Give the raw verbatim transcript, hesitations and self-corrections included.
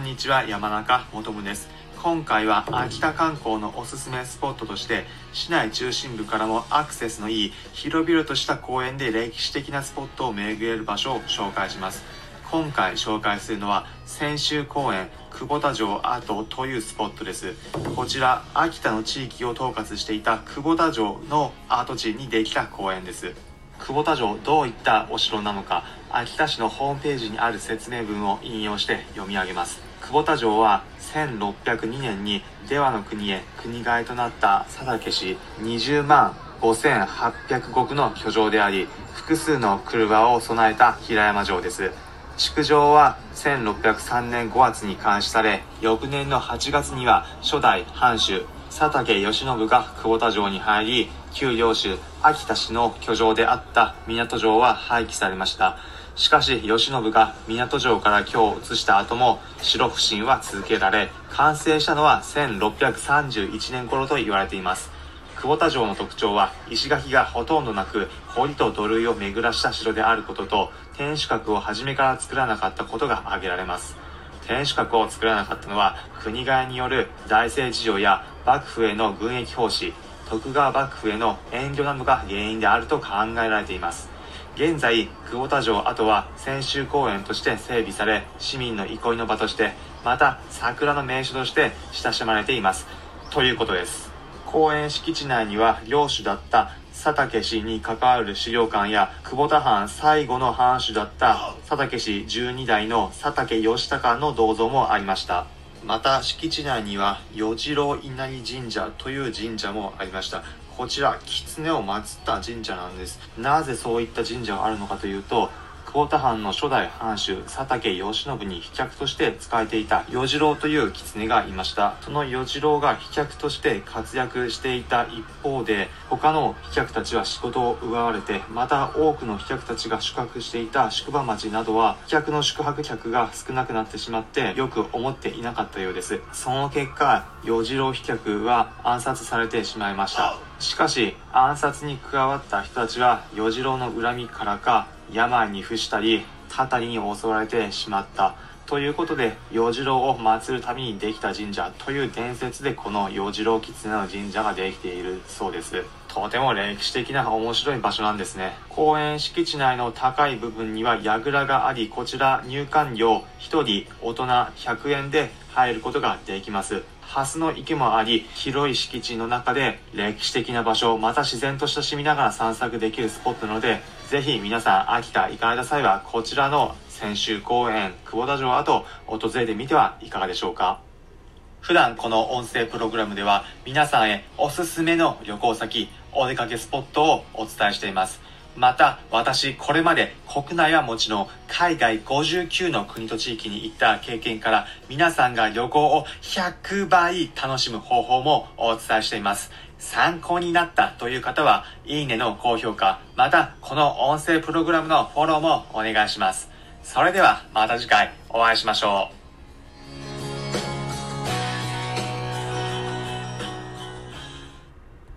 にちは、山中もとむです。今回は秋田観光のおすすめスポットとして、市内中心部からもアクセスのいい広々とした公園で歴史的なスポットを巡れる場所を紹介します。今回紹介するのは千秋公園久保田城跡というスポットです。こちら秋田の地域を統括していた久保田城の跡地にできた公園です。久保田城、どういったお城なのか、秋田市のホームページにある説明文を引用して読み上げます。久保田城はせんろっぴゃくにねんに出羽の国へ国替えとなった佐竹氏にじゅうまんごせんはっぴゃくごくの居城であり、複数の車を備えた平山城です。築城はせんろっぴゃくさんねんごがつに開始され、翌年のはちがつには初代藩主佐竹義信が久保田城に入り、旧領主秋田氏の居城であった港城は廃棄されました。しかし義信が港城から居を移した後も城不振は続けられ、完成したのはせんろっぴゃくさんじゅういちねん頃と言われています。久保田城の特徴は石垣がほとんどなく、堀と土塁を巡らした城であることと、天守閣を初めから作らなかったことが挙げられます。天守閣を作らなかったのは国替えによる財政事情や幕府への軍役奉仕、徳川幕府への遠慮などが原因であると考えられています。現在、久保田城跡は千秋公園として整備され、市民の憩いの場として、また桜の名所として親しまれています。ということです。公園敷地内には領主だった佐竹氏に関わる資料館や、久保田藩最後の藩主だった佐竹氏じゅうにだいの佐竹義隆の銅像もありました。また敷地内には与次郎稲荷神社という神社もありました。こちら狐を祀った神社なんです。なぜそういった神社があるのかというと、久保田藩の初代藩主佐竹義信に飛脚として仕えていた与次郎という狐がいました。その与次郎が飛脚として活躍していた一方で、他の飛脚たちは仕事を奪われて、また多くの飛脚たちが宿泊していた宿場町などは飛脚の宿泊客が少なくなってしまってよく思っていなかったようです。その結果、与次郎飛脚は暗殺されてしまいました。しかし暗殺に加わった人たちは与次郎の恨みからか病に伏したりたたりに襲われてしまったということで、与次郎を祀るためにできた神社という伝説で、この与次郎狐の神社ができているそうです。とても歴史的な面白い場所なんですね。公園敷地内の高い部分には櫓があり、こちら入館料ひとり大人ひゃくえんで入ることができます。蓮の池もあり、広い敷地の中で歴史的な場所、また自然と親しみながら散策できるスポットなので、ぜひ皆さん秋田行かれた際はこちらの千秋公園久保田城跡を訪れてみてはいかがでしょうか。普段この音声プログラムでは皆さんへおすすめの旅行先、お出かけスポットをお伝えしています。また私これまで国内はもちろん海外ごじゅうきゅうの国と地域に行った経験から、皆さんが旅行をひゃくばい楽しむ方法もお伝えしています。参考になったという方はいいねの高評価、またこの音声プログラムのフォローもお願いします。それではまた次回お会いしましょう。